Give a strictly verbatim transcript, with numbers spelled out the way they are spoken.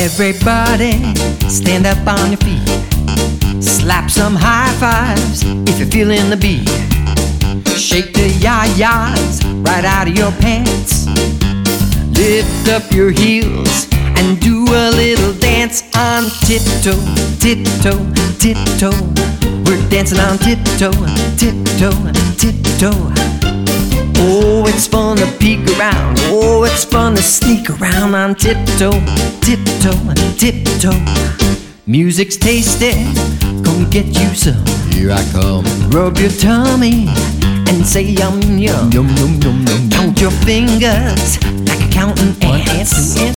Everybody, stand up on your feet. Slap some high fives if you're feeling the beat. Shake the yah-yahs right out of your pants. Lift up your heels and do a little dance on tiptoe, tiptoe, tiptoe. We're dancing on tiptoe, tiptoe, tiptoe. Oh, it's fun to peek around. Oh, it's fun to sneak around on tiptoe, tiptoe, tiptoe. Music's tasty, come get you some. Here I come. Rub your tummy and say yum yum. Yum, yum, yum, yum. Count your fingers like a counting ants.